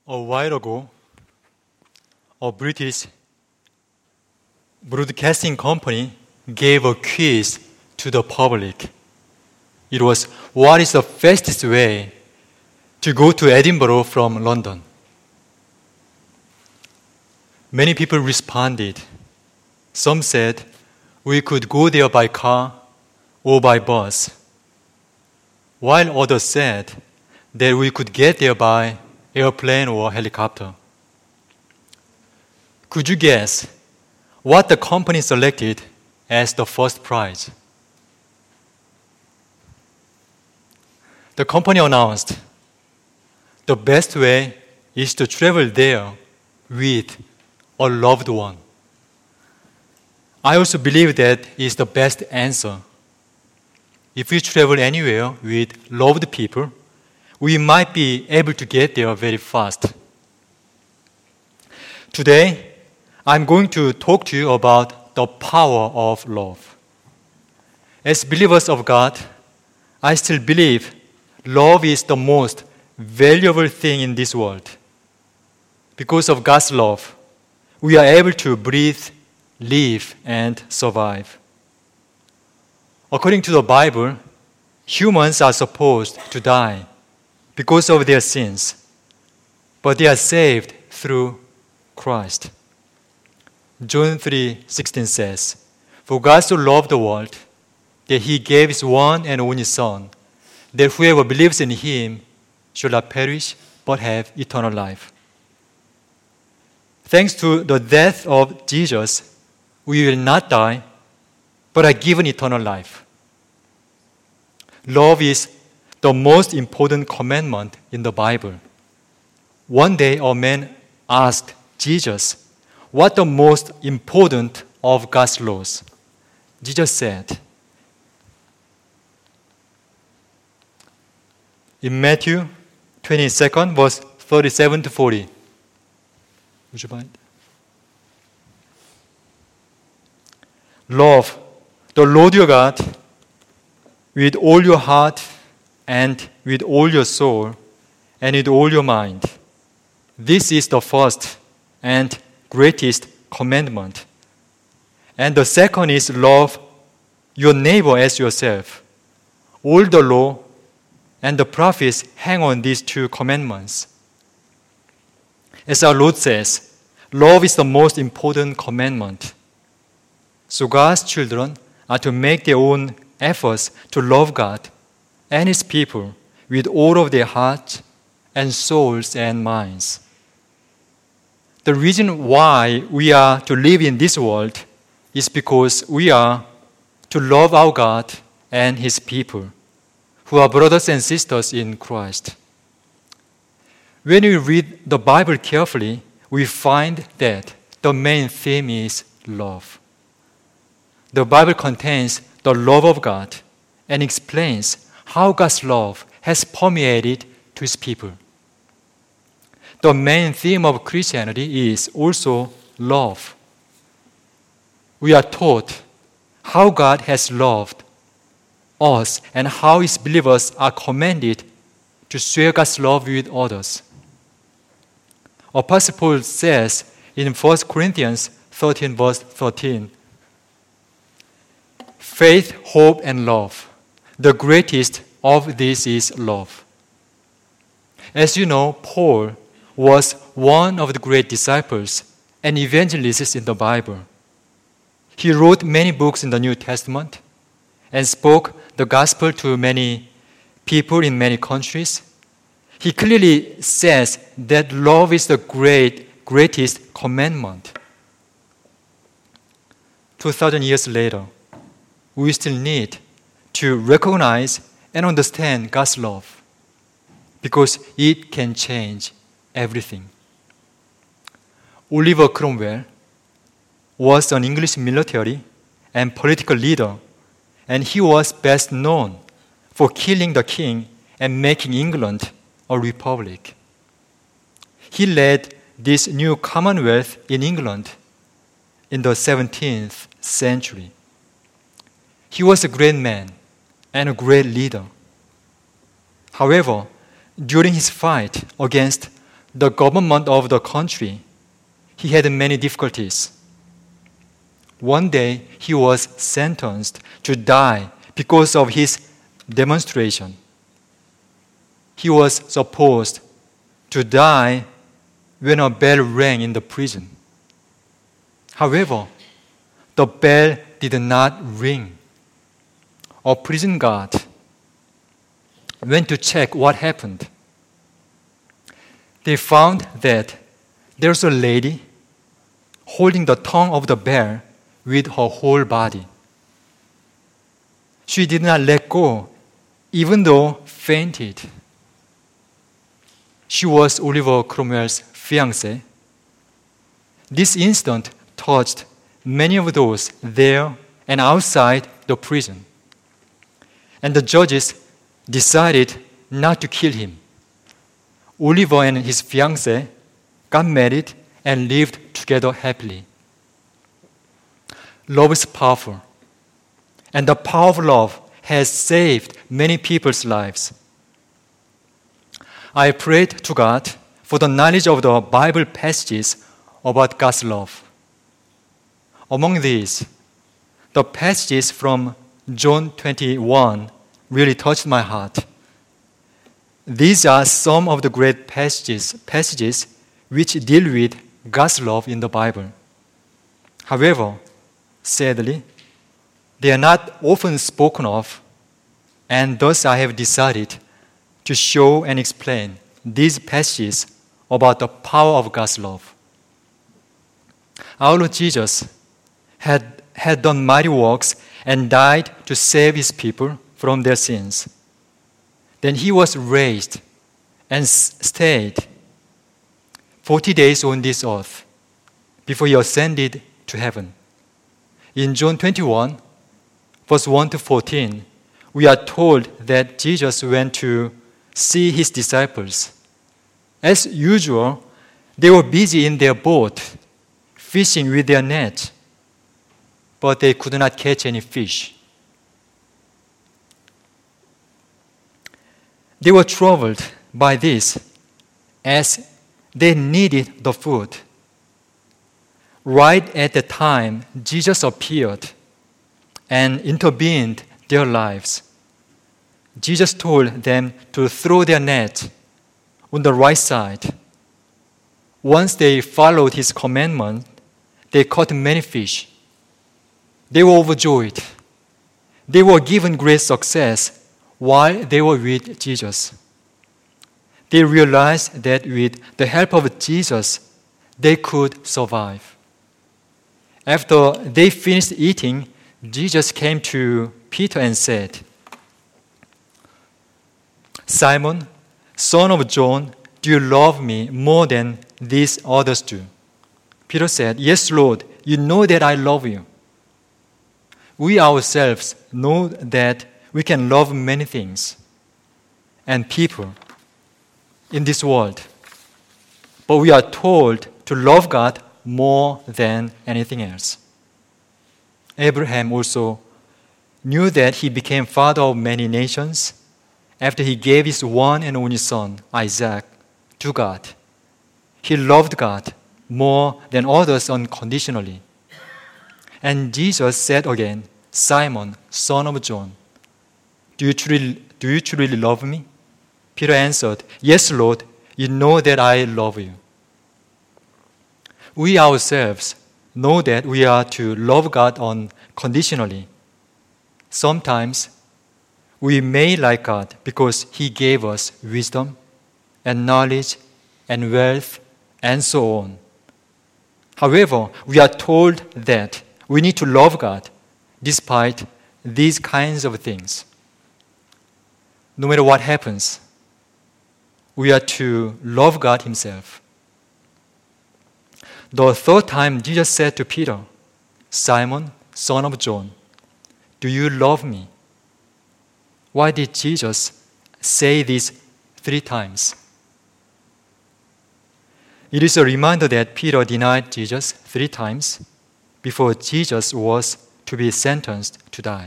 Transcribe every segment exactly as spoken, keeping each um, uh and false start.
A while ago, a British broadcasting company gave a quiz to the public. It was, what is the fastest way to go to Edinburgh from London? Many people responded. Some said, we could go there by car or by bus, while others said that we could get there by airplane or helicopter. Could you guess what the company selected as the first prize? The company announced the best way is to travel there with a loved one. I also believe that is the best answer. If we travel anywhere with loved people, we might be able to get there very fast. Today, I'm going to talk to you about the power of love. As believers of God, I still believe love is the most valuable thing in this world. Because of God's love, we are able to breathe, live, and survive. According to the Bible, humans are supposed to die because of their sins, but they are saved through Christ. John three sixteen says, "For God so loved the world that He gave His one and only Son, that whoever believes in Him shall not perish but have eternal life." Thanks to the death of Jesus, we will not die, but are given eternal life. Love is the most important commandment in the Bible. One day, a man asked Jesus, what the most important of God's laws? Jesus said, in Matthew twenty-two, verse thirty-seven to forty. Would you mind? Love the Lord your God with all your heart and with all your soul and with all your mind. This is the first and greatest commandment. And the second is love your neighbor as yourself. All the law and the prophets hang on these two commandments. As our Lord says, love is the most important commandment. So God's children are to make their own efforts to love God and His people with all of their hearts and souls and minds. The reason why we are to live in this world is because we are to love our God and His people, who are brothers and sisters in Christ. When we read the Bible carefully, we find that the main theme is love. The Bible contains the love of God and explains how God's love has permeated to His people. The main theme of Christianity is also love. We are taught how God has loved us and how His believers are commanded to share God's love with others. Apostle Paul says in First Corinthians thirteen, verse thirteen, faith, hope, and love. The greatest of these is love. As you know, Paul was one of the great disciples and evangelists in the Bible. He wrote many books in the New Testament and spoke the gospel to many people in many countries. He clearly says that love is the great, greatest commandment. Two thousand years later, we still need to recognize and understand God's love because it can change everything. Oliver Cromwell was an English military and political leader, and he was best known for killing the king and making England a republic. He led this new commonwealth in England in the seventeenth century. He was a great man and a great leader. However, during his fight against the government of the country, he had many difficulties. One day, he was sentenced to die because of his demonstration. He was supposed to die when a bell rang in the prison. However, the bell did not ring. A prison guard went to check what happened. They found that there was a lady holding the tongue of the bell with her whole body. She did not let go, even though fainted. She was Oliver Cromwell's fiancée. This incident touched many of those there and outside the prison. And the judges decided not to kill him. Oliver and his fiancée got married and lived together happily. Love is powerful, and the power of love has saved many people's lives. I prayed to God for the knowledge of the Bible passages about God's love. Among these, the passages from John twenty-one really touched my heart. These are some of the great passages, passages which deal with God's love in the Bible. However, sadly, they are not often spoken of, and thus I have decided to show and explain these passages about the power of God's love. Our Lord Jesus had, had done mighty works and died to save his people from their sins. Then he was raised and stayed forty days on this earth before he ascended to heaven. In John twenty-one, verse one to fourteen, we are told that Jesus went to see his disciples. As usual, they were busy in their boat, fishing with their net, but they could not catch any fish. They were troubled by this, as they needed the food. Right at the time, Jesus appeared and intervened their lives. Jesus told them to throw their net on the right side. Once they followed his commandment, they caught many fish. They were overjoyed. They were given great success while they were with Jesus. They realized that with the help of Jesus, they could survive. After they finished eating, Jesus came to Peter and said, "Simon, son of John, do you love me more than these others do?" Peter said, "Yes, Lord, you know that I love you." We ourselves know that we can love many things and people in this world, but we are told to love God more than anything else. Abraham also knew that he became father of many nations after he gave his one and only son, Isaac, to God. He loved God more than others unconditionally. And Jesus said again, "Simon, son of John, do you truly, do you truly love me?" Peter answered, "Yes, Lord, you know that I love you." We ourselves know that we are to love God unconditionally. Sometimes we may like God because he gave us wisdom and knowledge and wealth and so on. However, we are told that we need to love God despite these kinds of things. No matter what happens, we are to love God himself. The third time Jesus said to Peter, "Simon, son of John, do you love me?" Why did Jesus say this three times? It is a reminder that Peter denied Jesus three times before Jesus was to be sentenced to die.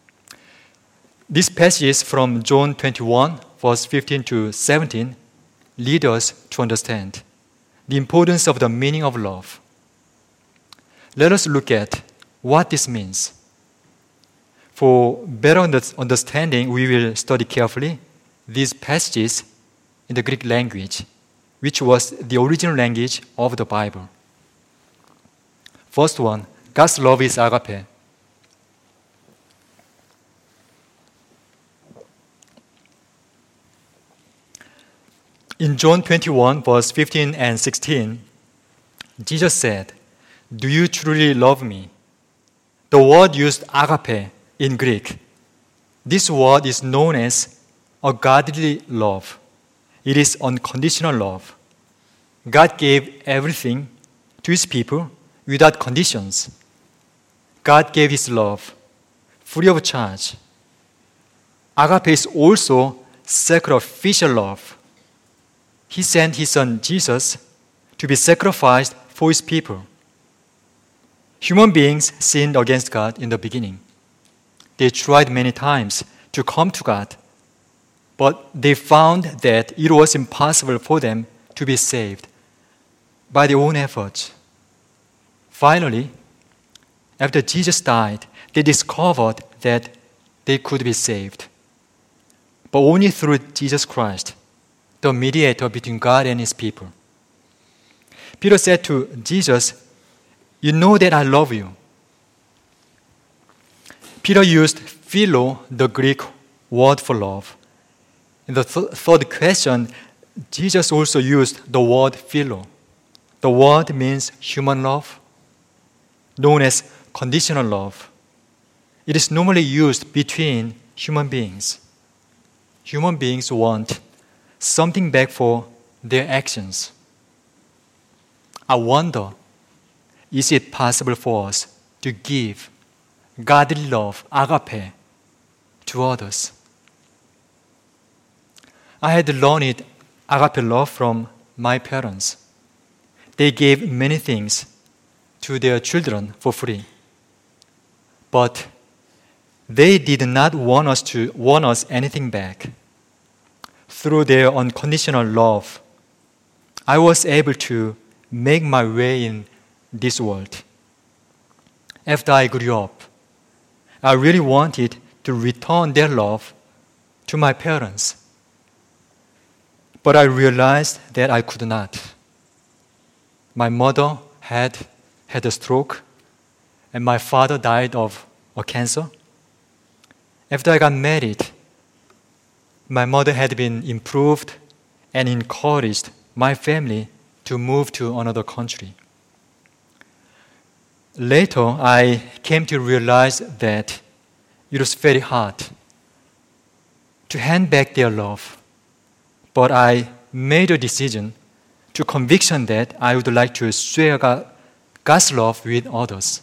This passage from John twenty-one, verse fifteen to seventeen, lead us to understand the importance of the meaning of love. Let us look at what this means. For better understanding, we will study carefully these passages in the Greek language, which was the original language of the Bible. First one, God's love is agape. In John twenty-one, verse fifteen and sixteen, Jesus said, "Do you truly love me?" The word used agape in Greek. This word is known as a godly love. It is unconditional love. God gave everything to His people without conditions. God gave His love free of charge. Agape is also sacrificial love. He sent His Son Jesus to be sacrificed for His people. Human beings sinned against God in the beginning. They tried many times to come to God, but they found that it was impossible for them to be saved by their own efforts. Finally, after Jesus died, they discovered that they could be saved, but only through Jesus Christ, the mediator between God and His people. Peter said to Jesus, "You know that I love you." Peter used philo, the Greek word for love. In the th- third question, Jesus also used the word philo. The word means human love, known as conditional love. It is normally used between human beings. Human beings want something back for their actions. I wonder, is it possible for us to give godly love, agape, to others? I had learned agape love from my parents. They gave many things to their children for free. But they did not want us to want us anything back. Through their unconditional love, I was able to make my way in this world. After I grew up, I really wanted to return their love to my parents. But I realized that I could not. My mother had had a stroke, and my father died of a cancer. After I got married, my mother had been improved and encouraged my family to move to another country. Later, I came to realize that it was very hard to hand back their love, but I made a decision to conviction that I would like to share God, God's love with others.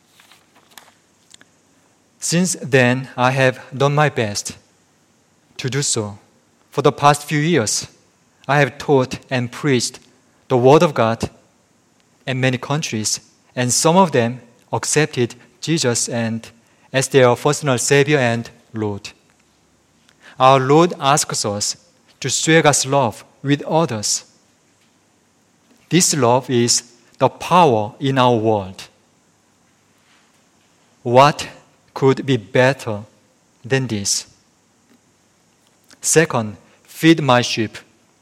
Since then, I have done my best to do so. For the past few years, I have taught and preached the Word of God in many countries, and some of them accepted Jesus and as their personal Savior and Lord. Our Lord asks us to share God's love with others. This love is the power in our world. What could be better than this? Second, feed my sheep.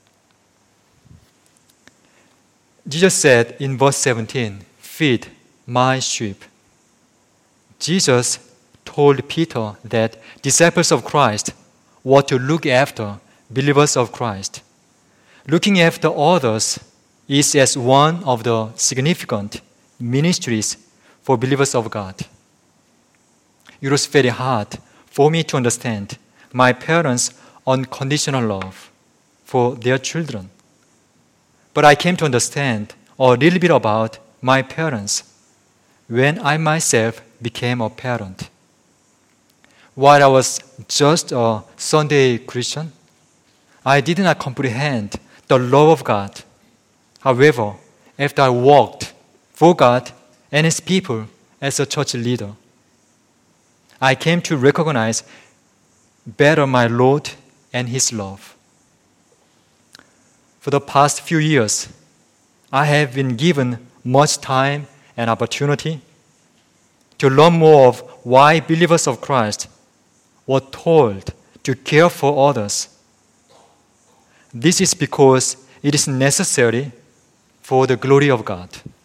Jesus said in verse seventeen, "Feed my sheep." Jesus told Peter that disciples of Christ were to look after believers of Christ. Looking after others is as one of the significant ministries for believers of God. It was very hard for me to understand my parents' unconditional love for their children. But I came to understand a little bit about my parents when I myself became a parent. While I was just a Sunday Christian, I did not comprehend the love of God. However, after I walked for God and His people as a church leader, I came to recognize better my Lord and His love. For the past few years, I have been given much time and opportunity to learn more of why believers of Christ were told to care for others. This is because it is necessary for the glory of God.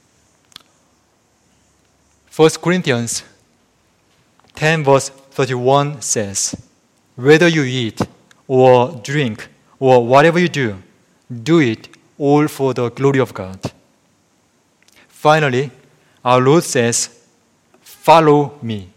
First Corinthians ten verse thirty-one says, "Whether you eat or drink or whatever you do, do it all for the glory of God." Finally, our Lord says, "Follow me."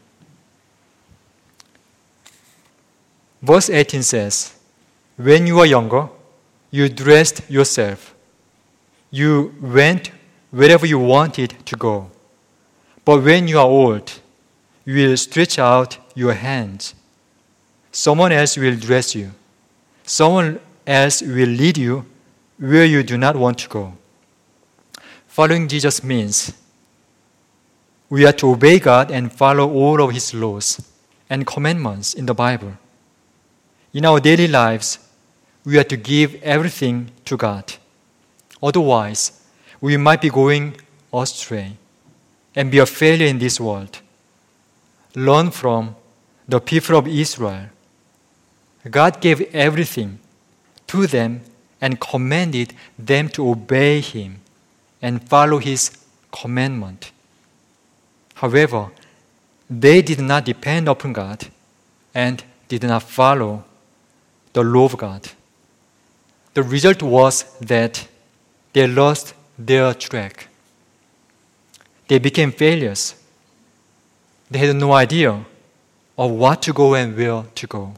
Verse eighteen says, "When you were younger, you dressed yourself. You went wherever you wanted to go. But when you are old, you will stretch out your hands. Someone else will dress you. Someone else will lead you where you do not want to go." Following Jesus means we are to obey God and follow all of His laws and commandments in the Bible. In our daily lives, we are to give everything to God. Otherwise, we might be going astray and be a failure in this world. Learn from the people of Israel. God gave everything to them and commanded them to obey Him and follow His commandment. However, they did not depend upon God and did not follow the law of God. The result was that they lost their track. They became failures. They had no idea of what to go and where to go.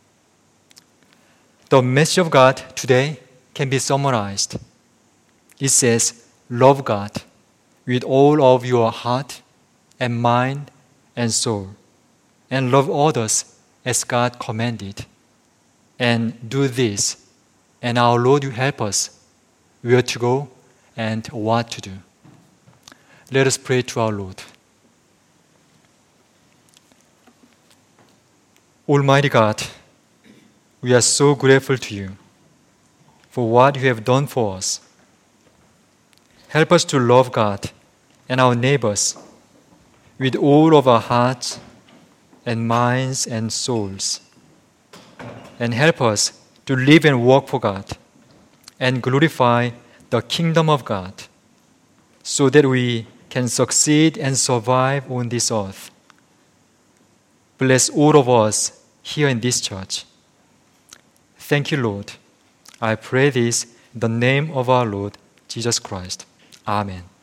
The message of God today can be summarized. It says, love God with all of your heart and mind and soul, and love others as God commanded. And do this, and our Lord will help us where to go and what to do. Let us pray to our Lord. Almighty God, we are so grateful to you for what you have done for us. Help us to love God and our neighbors with all of our hearts and minds and souls. And help us to live and work for God and glorify the kingdom of God so that we can succeed and survive on this earth. Bless all of us here in this church. Thank you, Lord. I pray this in the name of our Lord Jesus Christ. Amen.